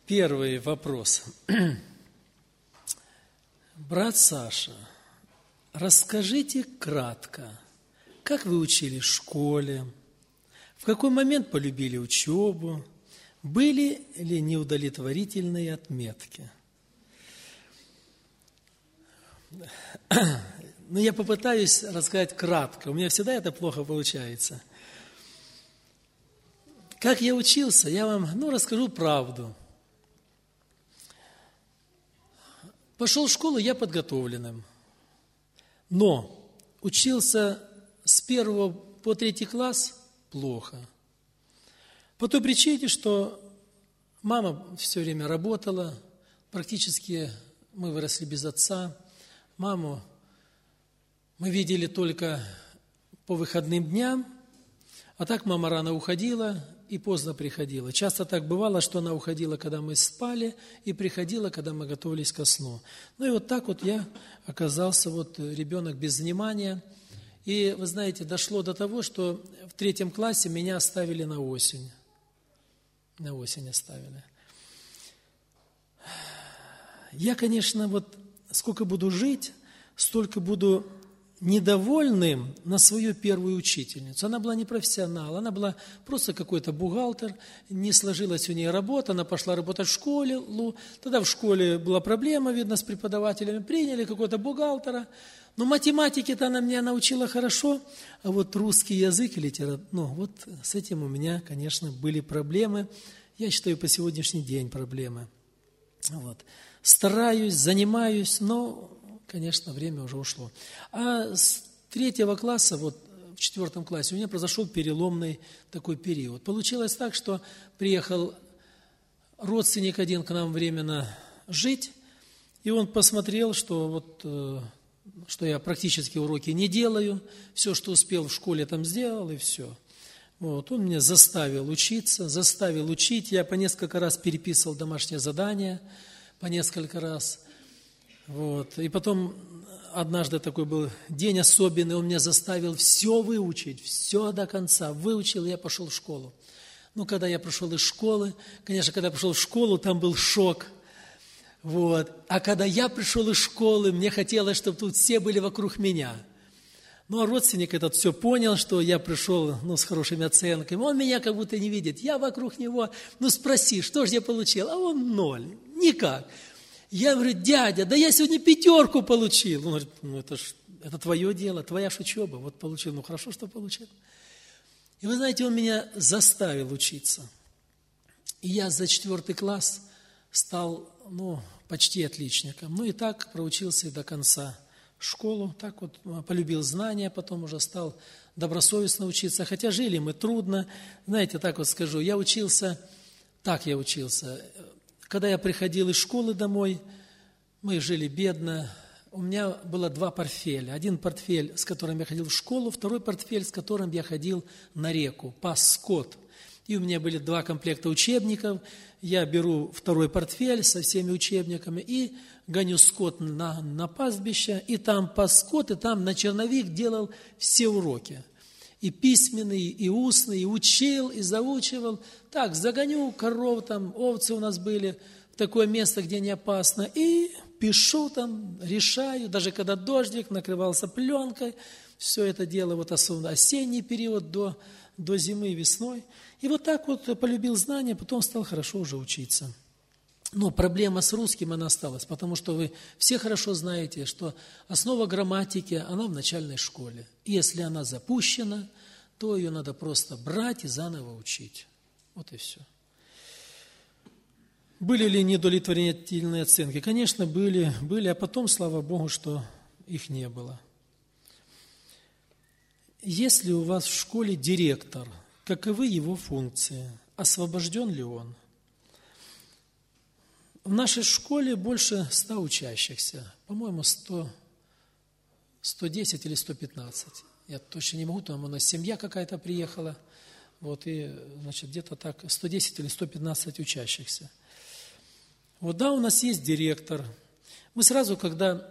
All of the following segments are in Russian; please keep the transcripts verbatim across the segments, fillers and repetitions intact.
Первый вопрос. Брат Саша, расскажите кратко, как вы учились в школе, в какой момент полюбили учебу, были ли неудовлетворительные отметки? Но я попытаюсь рассказать кратко, у меня всегда это плохо получается. Как я учился, я вам ну, расскажу правду. Пошел в школу я подготовленным, но учился с первого по третий класс плохо. По той причине, что мама все время работала, практически мы выросли без отца. Маму мы видели только по выходным дням, а так мама рано уходила и поздно приходила. Часто так бывало, что она уходила, когда мы спали, и приходила, когда мы готовились ко сну. Ну и вот так вот я оказался, вот ребенок без внимания. И, вы знаете, дошло до того, что в третьем классе меня оставили на осень. На осень оставили. Я, конечно, вот сколько буду жить, столько буду недовольным на свою первую учительницу. Она была не профессионал, она была просто какой-то бухгалтер, не сложилась у нее работа, она пошла работать в школе. Тогда в школе была проблема, видно, с преподавателями, приняли какого-то бухгалтера. Но математики-то она меня научила хорошо, а вот русский язык и литература, ну вот с этим у меня, конечно, были проблемы. Я считаю, по сегодняшний день проблемы. Вот. Стараюсь, занимаюсь, но, конечно, время уже ушло. А с третьего класса, вот в четвертом классе, у меня произошел переломный такой период. Получилось так, что приехал родственник один к нам временно жить, и он посмотрел, что вот, что я практически уроки не делаю, все, что успел в школе, там сделал, и все. Вот, он меня заставил учиться, заставил учить. Я по несколько раз переписывал домашнее задание, по несколько раз. Вот. И потом однажды такой был день особенный, он меня заставил все выучить, все до конца. Выучил, я пошел в школу. Ну, когда я пришел из школы, конечно, когда я пришел в школу, там был шок. Вот. А когда я пришел из школы, мне хотелось, чтобы тут все были вокруг меня. Ну, а родственник этот все понял, что я пришел ну, с хорошими оценками. Он меня как будто не видит. Я вокруг него, ну, спроси, что же я получил? А он ноль. Никак. Я говорю, дядя, да я сегодня пятерку получил. Он говорит, ну, это ж это твое дело, твоя ж учеба. Вот получил, ну, хорошо, что получил. И вы знаете, он меня заставил учиться. И я за четвертый класс стал, ну, почти отличником. Ну, и так проучился и до конца. Школу, так вот полюбил знания, потом уже стал добросовестно учиться, хотя жили мы трудно. Знаете, так вот скажу, я учился, так я учился. Когда я приходил из школы домой, мы жили бедно, у меня было два портфеля. Один портфель, с которым я ходил в школу, второй портфель, с которым я ходил на реку, пас скот. И у меня были два комплекта учебников. Я беру второй портфель со всеми учебниками и гоню скот на, на пастбище, и там пас скот, и там на черновик делал все уроки. И письменные, и устные, и учил, и заучивал. Так, загоню коров, там овцы у нас были, в такое место, где не опасно, и пишу там, решаю, даже когда дождик, накрывался пленкой, все это дело, вот особенно осенний период до, до зимы и весной. И вот так вот полюбил знания, потом стал хорошо уже учиться. Но проблема с русским, она осталась, потому что вы все хорошо знаете, что основа грамматики, она в начальной школе. И если она запущена, то ее надо просто брать и заново учить. Вот и все. Были ли неудовлетворительные оценки? Конечно, были, были, а потом, слава Богу, что их не было. Если у вас в школе директор, каковы его функции? Освобожден ли он? В нашей школе больше ста учащихся, по-моему, сто, сто десять или сто пятнадцать. Я точно не могу, там у нас семья какая-то приехала, вот, и, значит, где-то так сто десять или сто пятнадцать учащихся. Вот, да, у нас есть директор. Мы сразу, когда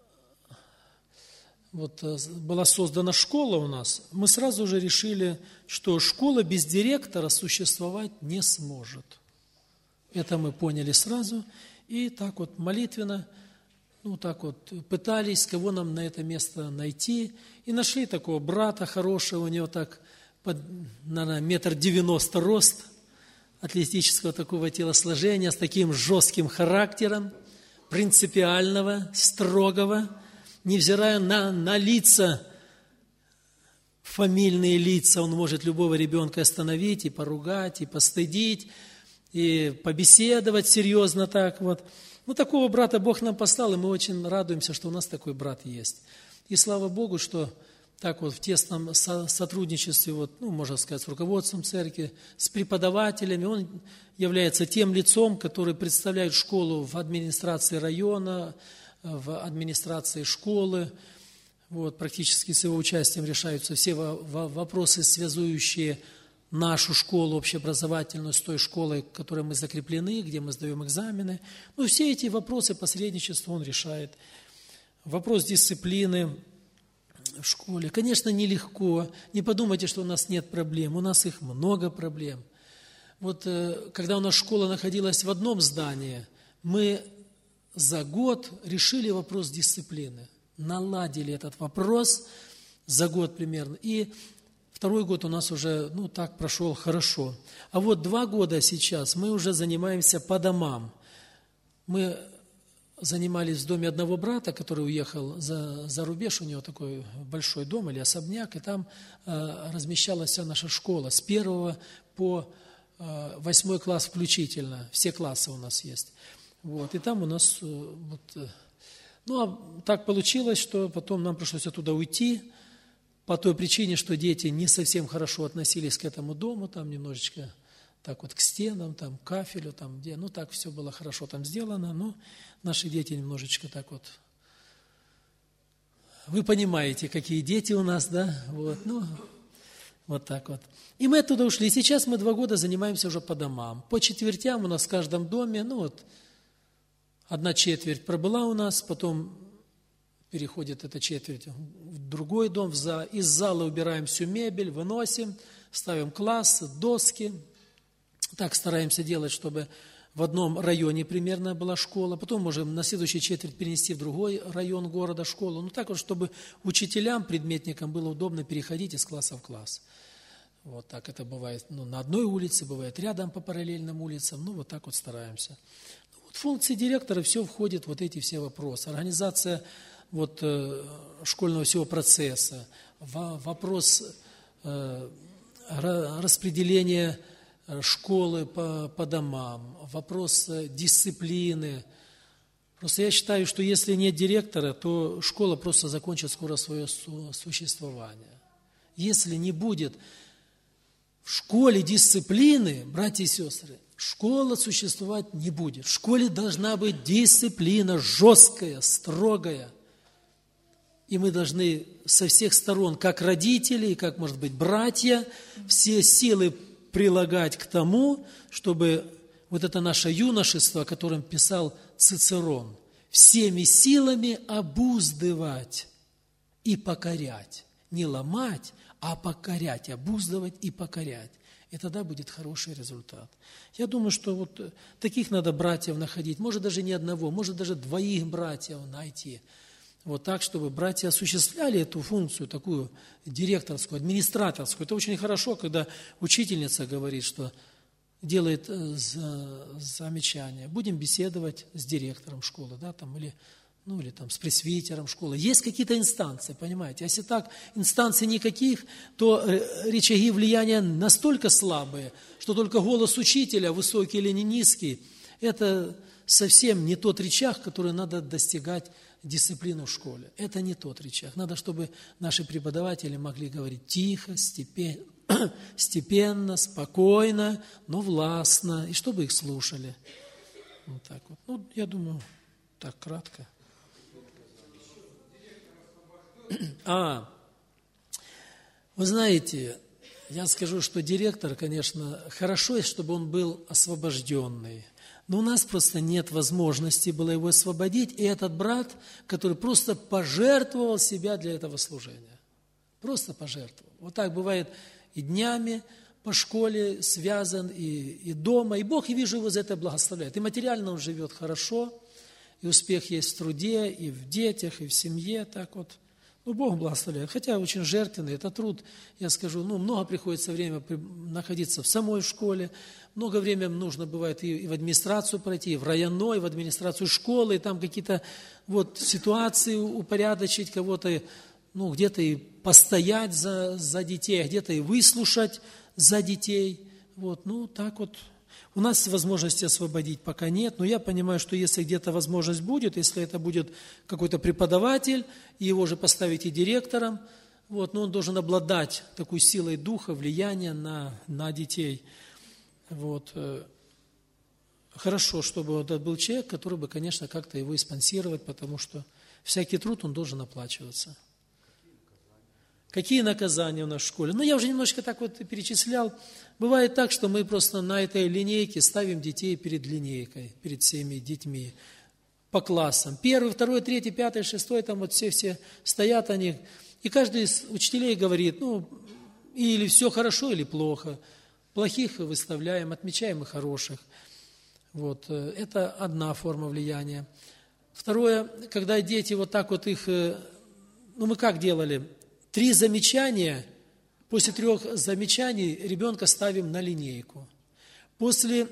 вот была создана школа у нас, мы сразу же решили, что школа без директора существовать не сможет. Это мы поняли сразу. И так вот молитвенно, ну так вот пытались, кого нам на это место найти. И нашли такого брата хорошего, у него так, под, наверное, метр девяносто рост, атлетического такого телосложения, с таким жестким характером, принципиального, строгого, невзирая на, на лица, фамильные лица, он может любого ребенка остановить и поругать, и постыдить, и побеседовать серьезно так вот. Ну, такого брата Бог нам послал, и мы очень радуемся, что у нас такой брат есть. И слава Богу, что так вот в тесном сотрудничестве, вот, ну, можно сказать, с руководством церкви, с преподавателями, он является тем лицом, который представляет школу в администрации района, в администрации школы. Вот, практически с его участием решаются все вопросы, связующие нашу школу общеобразовательную с той школой, к которой мы закреплены, где мы сдаем экзамены. Ну, все эти вопросы посредничества он решает. Вопрос дисциплины в школе. Конечно, нелегко. Не подумайте, что у нас нет проблем. У нас их много проблем. Вот когда у нас школа находилась в одном здании, мы за год решили вопрос дисциплины. Наладили этот вопрос за год примерно. И второй год у нас уже, ну, так прошел хорошо. А вот два года сейчас мы уже занимаемся по домам. Мы занимались в доме одного брата, который уехал за, за рубеж, у него такой большой дом или особняк, и там э, размещалась вся наша школа с первого по э, восьмой класс включительно. Все классы у нас есть. Вот, и там у нас... Э, вот, э, ну, а так получилось, что потом нам пришлось оттуда уйти, по той причине, что дети не совсем хорошо относились к этому дому, там немножечко так вот к стенам, там, к кафелю, там, где, ну, так все было хорошо там сделано, но наши дети немножечко так вот, вы понимаете, какие дети у нас, да, вот, ну, вот так вот. И мы оттуда ушли, и сейчас мы два года занимаемся уже по домам. По четвертям у нас в каждом доме, ну, вот, одна четверть пробыла у нас, потом переходит эта четверть в другой дом, в зал. Из зала убираем всю мебель, выносим, ставим класс, доски. Так стараемся делать, чтобы в одном районе примерно была школа. Потом можем на следующую четверть перенести в другой район города школу. Ну так вот, чтобы учителям, предметникам было удобно переходить из класса в класс. Вот так это бывает, ну, на одной улице, бывает рядом по параллельным улицам. Ну вот так вот стараемся. В функции директора все входит, вот эти все вопросы. Организация вот, э, школьного всего процесса, во, вопрос э, распределения школы по, по домам, вопрос дисциплины. Просто я считаю, что если нет директора, то школа просто закончит скоро свое существование. Если не будет в школе дисциплины, братья и сестры, школа существовать не будет. В школе должна быть дисциплина жесткая, строгая. И мы должны со всех сторон, как родители, как, может быть, братья, все силы прилагать к тому, чтобы вот это наше юношество, о котором писал Цицерон, всеми силами обуздывать и покорять. Не ломать, а покорять, обуздывать и покорять. И тогда будет хороший результат. Я думаю, что вот таких надо братьев находить, может даже не одного, может даже двоих братьев найти. Вот так, чтобы братья осуществляли эту функцию, такую директорскую, администраторскую. Это очень хорошо, когда учительница говорит, что делает замечание. Будем беседовать с директором школы, да, там, или, ну, или там, с пресвитером школы. Есть какие-то инстанции, понимаете? Если так, инстанций никаких, то рычаги влияния настолько слабые, что только голос учителя, высокий или не низкий, это совсем не тот рычаг, который надо достигать дисциплину в школе. Это не тот рычаг. Надо, чтобы наши преподаватели могли говорить тихо, степенно, спокойно, но властно, и чтобы их слушали. Вот так вот. Ну, я думаю, так кратко. А, вы знаете, я скажу, что директор, конечно, хорошо, чтобы он был освобожденный. Но у нас просто нет возможности было его освободить. И этот брат, который просто пожертвовал себя для этого служения. Просто пожертвовал. Вот так бывает и днями. по школе связан и, и дома, и Бог, я вижу, его за это благословляет. И материально он живет хорошо, и успех есть в труде, и в детях, и в семье, так вот. Ну, Бог благословляет. Хотя очень жертвенный, это труд, я скажу, ну, много приходится время находиться в самой школе, много времени нужно бывает и, и в администрацию пройти, и в районной, и в администрацию школы, и там какие-то вот ситуации упорядочить, кого-то, ну, где-то и постоять за, за детей, а где-то и выслушать за детей. Вот, ну, так вот. У нас возможности освободить пока нет, но я понимаю, что если где-то возможность будет, если это будет какой-то преподаватель, и его же поставить и директором, вот, но он должен обладать такой силой духа, влияния на, на детей. Вот. Хорошо, чтобы вот это был человек, который бы, конечно, как-то его и спонсировать, потому что всякий труд, он должен оплачиваться. Какие наказания у нас в школе? Ну, я уже немножко так вот перечислял. Бывает так, что мы просто на этой линейке ставим детей перед линейкой, перед всеми детьми, по классам. Первый, второй, третий, пятый, шестой, там вот все-все стоят они. И каждый из учителей говорит, ну, или все хорошо, или плохо. Плохих выставляем, отмечаем и хороших. Вот, это одна форма влияния. Второе, когда дети вот так вот их, ну, мы как делали? Три замечания, после трех замечаний ребенка ставим на линейку. После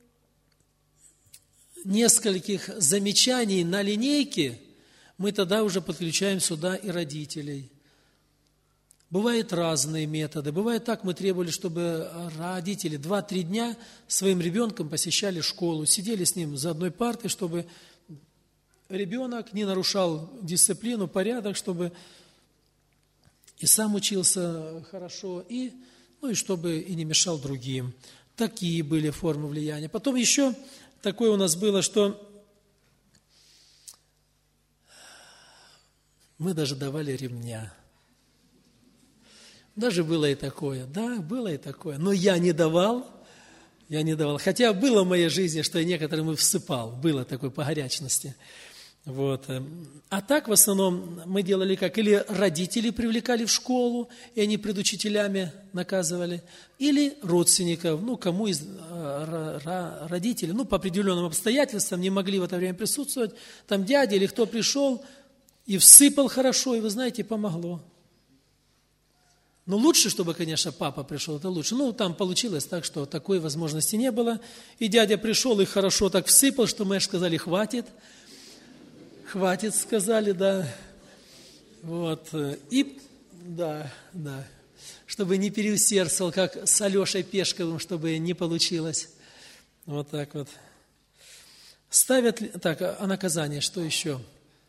нескольких замечаний на линейке мы тогда уже подключаем сюда и родителей. Бывают разные методы. Бывает так, мы требовали, чтобы родители два-три дня своим ребенком посещали школу, сидели с ним за одной партой, чтобы ребенок не нарушал дисциплину, порядок, чтобы и сам учился хорошо, и, ну и чтобы и не мешал другим. Такие были формы влияния. Потом еще такое у нас было, что мы даже давали ремня. Даже было и такое, да, было и такое. Но я не давал, я не давал. Хотя было в моей жизни, что я некоторым и всыпал, было такое по горячности. Вот. А так, в основном, мы делали как? Или родители привлекали в школу, и они пред учителями наказывали, или родственников, ну, кому из родителей, ну, по определенным обстоятельствам не могли в это время присутствовать, там дядя или кто пришел и всыпал хорошо, и, вы знаете, помогло. Ну, лучше, чтобы, конечно, папа пришел, это лучше. Ну, там получилось так, что такой возможности не было, и дядя пришел и хорошо так всыпал, что мы аж сказали, хватит. Хватит, сказали, да. Вот. И, да, да. Чтобы не переусердствовал, как с Алешей Пешковым, чтобы не получилось. Вот так вот. Ставят, так, а наказание, что еще?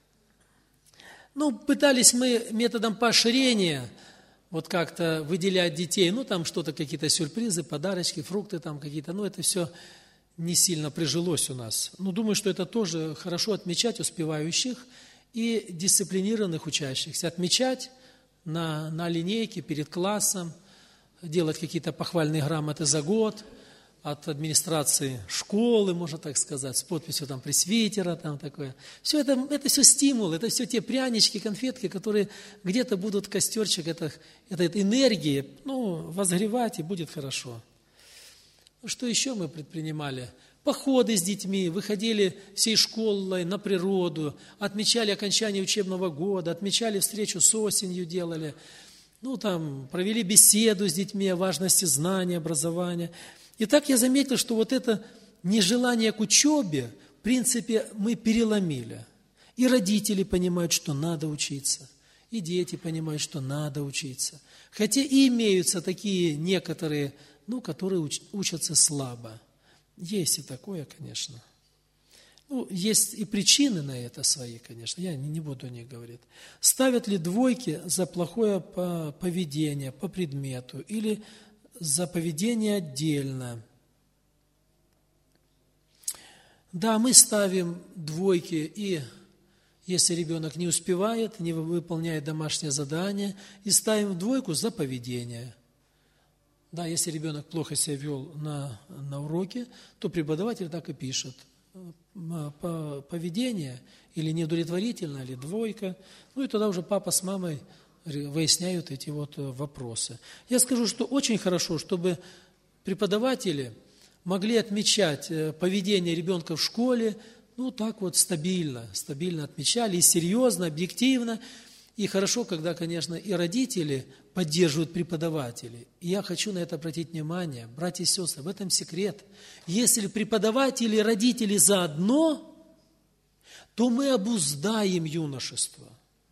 Ну, пытались мы методом поощрения вот как-то выделять детей, ну, там что-то, какие-то сюрпризы, подарочки, фрукты там какие-то, ну, это все не сильно прижилось у нас. Ну, думаю, что это тоже хорошо отмечать успевающих и дисциплинированных учащихся. Отмечать на, на линейке перед классом, делать какие-то похвальные грамоты за год от администрации школы, можно так сказать, с подписью там пресвитера, там такое. Все это, это все стимул, это все те прянички, конфетки, которые где-то будут костерчик, это, это, это энергии, ну, возгревать, и будет хорошо. Что еще мы предпринимали? Походы с детьми, выходили всей школой на природу, отмечали окончание учебного года, отмечали встречу с осенью, делали. Ну, там, провели беседу с детьми о важности знания, образования. И так я заметил, что вот это нежелание к учебе, в принципе, мы переломили. И родители понимают, что надо учиться, и дети понимают, что надо учиться. Хотя и имеются такие некоторые, ну, которые уч, учатся слабо. Есть и такое, конечно. Ну, есть и причины на это свои, конечно, я не, не буду о них говорить. Ставят ли двойки за плохое поведение по предмету или за поведение отдельно? Да, мы ставим двойки, и если ребенок не успевает, не выполняет домашнее задание, и ставим двойку за поведение. Да, если ребенок плохо себя вел на, на уроке, то преподаватель так и пишет. Поведение или неудовлетворительно, или двойка. Ну и тогда уже папа с мамой выясняют эти вот вопросы. Я скажу, что очень хорошо, чтобы преподаватели могли отмечать поведение ребенка в школе, ну, так вот стабильно, стабильно отмечали, и серьезно, объективно. И хорошо, когда, конечно, и родители поддерживают преподавателей. И я хочу на это обратить внимание, братья и сестры, в этом секрет. Если преподаватели и родители заодно, то мы обуздаем юношество.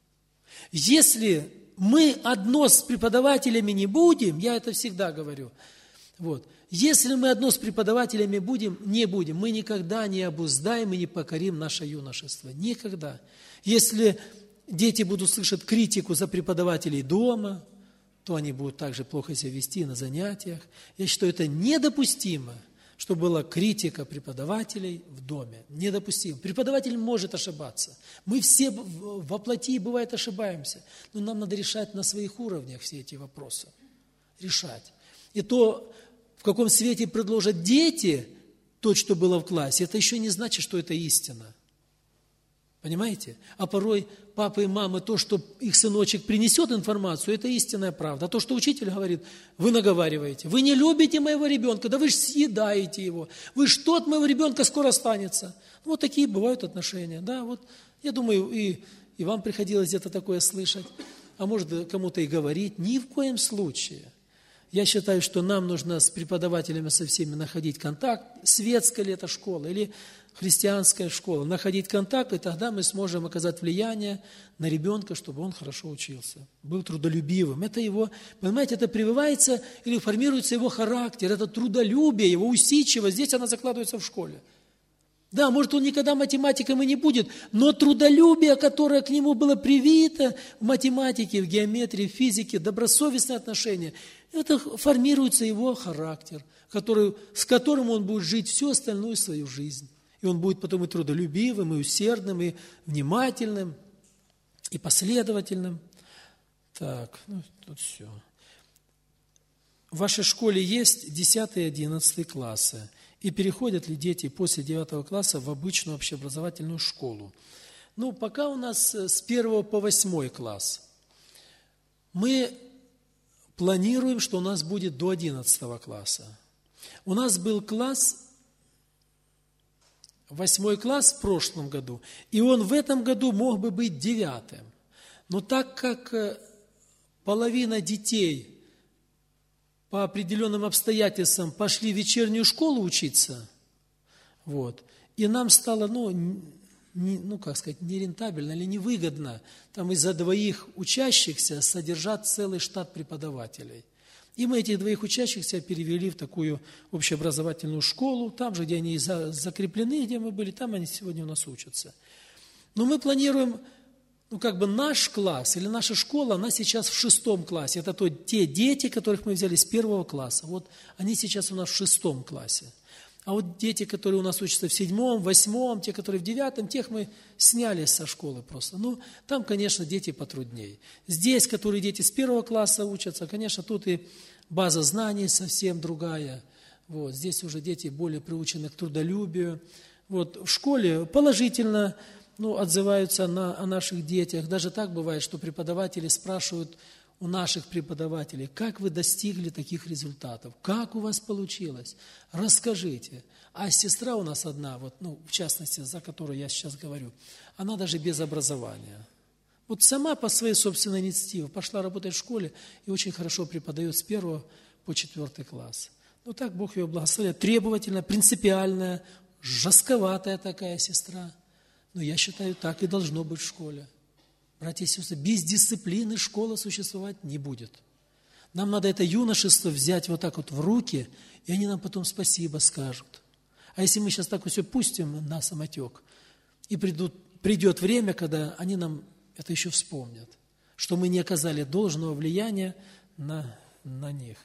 Если мы одно с преподавателями не будем, я это всегда говорю, вот, если мы одно с преподавателями будем, не будем, мы никогда не обуздаем и не покорим наше юношество. Никогда. Если дети будут слышать критику за преподавателей дома, то они будут также плохо себя вести на занятиях. Я считаю, это недопустимо, чтобы была критика преподавателей в доме. Недопустимо. Преподаватель может ошибаться. Мы все во плоти, бывает, ошибаемся. Но нам надо решать на своих уровнях все эти вопросы. Решать. И то, в каком свете предложат дети то, что было в классе, это еще не значит, что это истина. Понимаете? А порой папы и мамы, то, что их сыночек принесет информацию, это истинная правда. А то, что учитель говорит, вы наговариваете. Вы не любите моего ребенка, да вы же съедаете его. Вы ж тот моего ребенка скоро останется. Вот такие бывают отношения. Да, вот, я думаю, и, и вам приходилось где-то такое слышать. А может, кому-то и говорить. Ни в коем случае. Я считаю, что нам нужно с преподавателями со всеми находить контакт, светская ли это школа или христианская школа, находить контакт, и тогда мы сможем оказать влияние на ребенка, чтобы он хорошо учился, был трудолюбивым. Это его, понимаете, это прививается или формируется его характер, это трудолюбие, его усидчивость, здесь она закладывается в школе. Да, может, он никогда математиком и не будет, но трудолюбие, которое к нему было привито в математике, в геометрии, в физике, добросовестное отношение, это формируется его характер, который, с которым он будет жить всю остальную свою жизнь. И он будет потом и трудолюбивым, и усердным, и внимательным, и последовательным. Так, ну, тут все. В вашей школе есть десятый и одиннадцатый классы. И переходят ли дети после девятого класса в обычную общеобразовательную школу? Ну, пока у нас с первого по восьмой класс. Мы планируем, что у нас будет до одиннадцатого класса. У нас был класс, восьмой класс в прошлом году, и он в этом году мог бы быть девятым. Но так как половина детей по определенным обстоятельствам пошли в вечернюю школу учиться, вот, и нам стало, ну, не, ну, как сказать, нерентабельно или невыгодно там из-за двоих учащихся содержать целый штат преподавателей. И мы этих двоих учащихся перевели в такую общеобразовательную школу, там же, где они закреплены, где мы были, там они сегодня у нас учатся. Но мы планируем, ну, как бы наш класс или наша школа, она сейчас в шестом классе. Это то, те дети, которых мы взяли с первого класса. Вот они сейчас у нас в шестом классе. А вот дети, которые у нас учатся в седьмом, восьмом, те, которые в девятом, тех мы сняли со школы просто. Ну, там, конечно, дети потруднее. Здесь, которые дети с первого класса учатся, конечно, тут и база знаний совсем другая. Вот, здесь уже дети более приучены к трудолюбию. Вот, в школе положительно, ну, отзываются на, о наших детях. Даже так бывает, что преподаватели спрашивают у наших преподавателей, как вы достигли таких результатов, как у вас получилось, расскажите. А сестра у нас одна, вот, ну, в частности, за которую я сейчас говорю, она даже без образования. Вот сама по своей собственной инициативе пошла работать в школе и очень хорошо преподает с первого по четвертый класс. Ну, так Бог ее благословляет. Требовательная, принципиальная, жестковатая такая сестра. Но я считаю, так и должно быть в школе. Братья и сестры, без дисциплины школа существовать не будет. Нам надо это юношество взять вот так вот в руки, и они нам потом спасибо скажут. А если мы сейчас так вот все пустим на самотек, и придут, придет время, когда они нам это еще вспомнят, что мы не оказали должного влияния на, на них.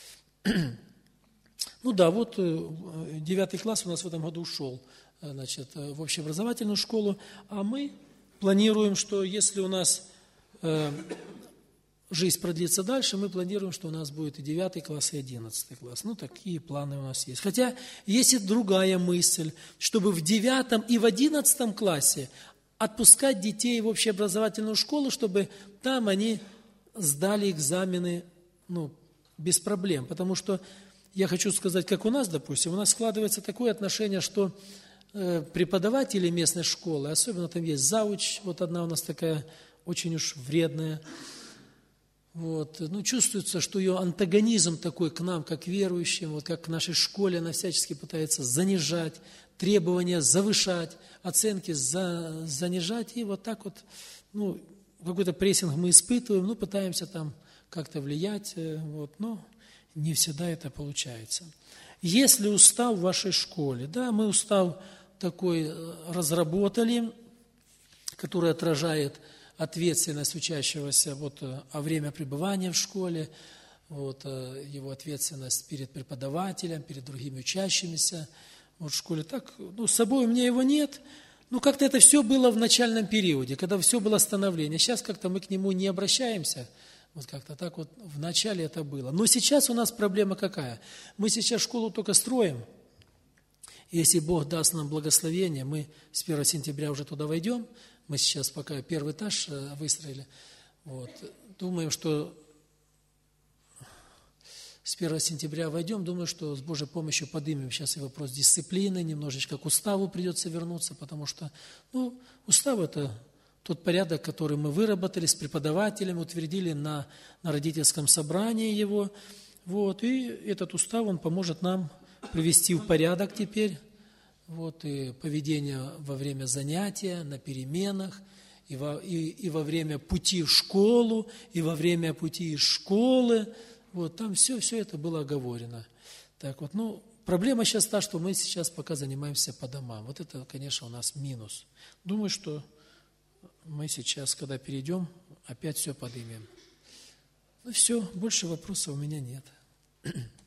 Ну да, вот девятый класс у нас в этом году ушел, значит, в общеобразовательную школу, а мы планируем, что если у нас э, жизнь продлится дальше, мы планируем, что у нас будет и девятый класс, и одиннадцатый класс. Ну, такие планы у нас есть. Хотя есть и другая мысль, чтобы в девятом и в одиннадцатом классе отпускать детей в общеобразовательную школу, чтобы там они сдали экзамены, ну, без проблем. Потому что я хочу сказать, как у нас, допустим, у нас складывается такое отношение, что э, преподаватели местной школы, особенно там есть завуч, вот одна у нас такая очень уж вредная, вот, ну, чувствуется, что ее антагонизм такой к нам, как верующим, вот как к нашей школе, она всячески пытается занижать, требования завышать, оценки за, занижать, и вот так вот, ну, какой-то прессинг мы испытываем, ну, пытаемся там как-то влиять, вот, но не всегда это получается. Если устав в вашей школе, да, мы устав такой разработали, который отражает ответственность учащегося вот, о время пребывания в школе, вот, его ответственность перед преподавателем, перед другими учащимися вот, в школе. Так, ну, с собой у меня его нет. Ну, как-то это все было в начальном периоде, когда все было становление. Сейчас как-то мы к нему не обращаемся. Вот как-то так вот в начале это было. Но сейчас у нас проблема какая? Мы сейчас школу только строим. И если Бог даст нам благословение, мы с первого сентября уже туда войдем. Мы сейчас пока первый этаж выстроили. Вот. Думаем, что с первого сентября войдем. Думаю, что с Божьей помощью поднимем сейчас и вопрос дисциплины. Немножечко к уставу придется вернуться, потому что ну, устав – это тот порядок, который мы выработали с преподавателем, утвердили на, на родительском собрании его. Вот. И этот устав, он поможет нам привести в порядок теперь. Вот, и поведение во время занятия, на переменах, и во, и, и во время пути в школу, и во время пути из школы. Вот, там все, все это было оговорено. Так вот, ну, проблема сейчас та, что мы сейчас пока занимаемся по домам. Вот это, конечно, у нас минус. Думаю, что мы сейчас, когда перейдем, опять все поднимем. Ну все, больше вопросов у меня нет.